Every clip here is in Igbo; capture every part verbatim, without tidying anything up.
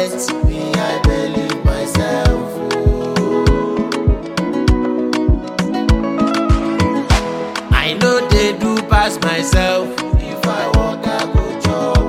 best. Me, I believe myself. I know they do pass myself. If I walk, I go chop.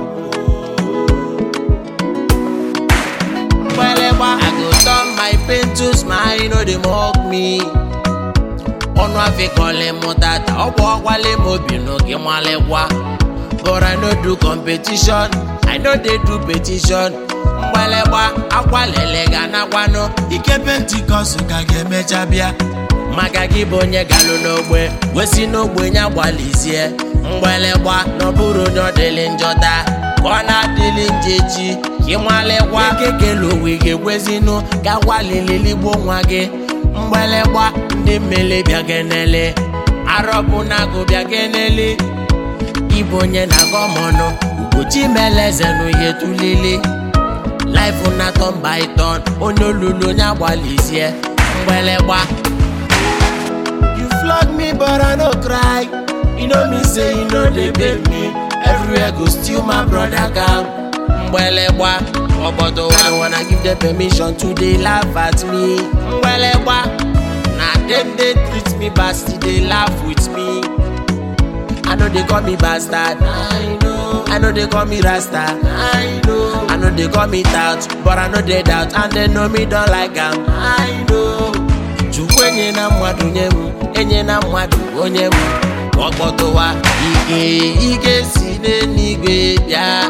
I go turn my pain to smile, no they mock me. Ono afi kole mutata, obo wale mobi no ke mwalewa. But I no do competition, I know they do petition. Mwalewa, akwalele gana wano. Ike Pentecost kage mechabia. Magagi bonye galo n'ogbe, wesi n'ogbe nya gbalizie. Mwalewa, no buru no deli njota. Kona deli njeji. Kimwalewa kekelo wige wezino gawale lilibo nwage mgbelekwa ndị mmele bịa genele arọbụ na go bịa genele ibonye na gomono ugochi meleze no yetulele life na turn by turn onolulu nya gbalizie mgbelekwa. You flog me but I no cry. You know me say you know they beg me. Everywhere go steal my brother gang. Mbelekwa, obodo I don't wanna give them permission to they laugh at me. Mbelekwa, nah them they treat me bad, still they laugh with me. I know they call me bastard, I know. I know they call me Rasta, I know. I know they call me tout, but I know they doubt and they know me don't like them, I know. Chukwenye na mwadu nyemu, enye na mwadu onyemu. Obodo wa ike ike sine nigwe bia.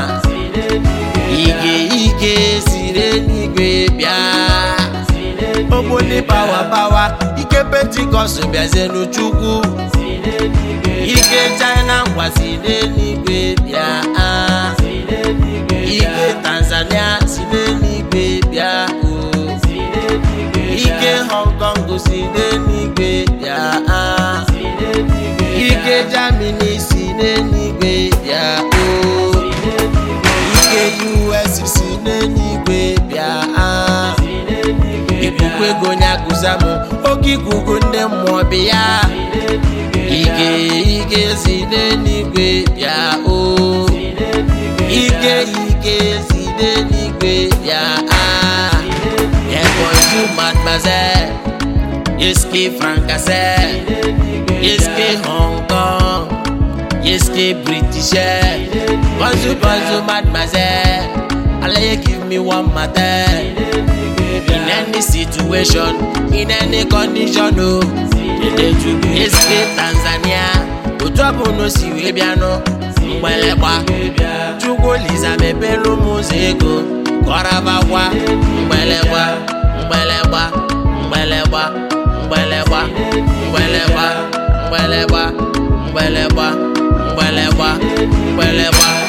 Ige ige sire nigwe bia. Obole power power. Ike Pentecost biaze no chukwu. Ike China ngwa sire nigwe bia. Ike Tanzania sire nigwe bia. Ike Hong Kong sire nigwe bia. Ike Germany sire nigwe bia. U S si n'eluigwe bịa. Ikuku ego nya kuzamu okikuku ndị mmụọ bịa. Ike ike si n'eluigwe bịa o. Ike ike si n'eluigwe bịa. Bonjour mademoiselle, eske Francais, eske Hong Kong, eske British. Bonjour, bonjour, mademoiselle. Allez, give me one matter. In any situation, in any condition, no. Escape Tanzania. Utobu no siwe biano. Mbelekwa. Chugo liza mepelo muzeko. Koraba kwa. Mbelekwa. Mbelekwa. Mbelekwa. Mbelekwa. Mbelekwa. Mbelekwa. Mbelekwa. Mbelekwa. Mbelekwa.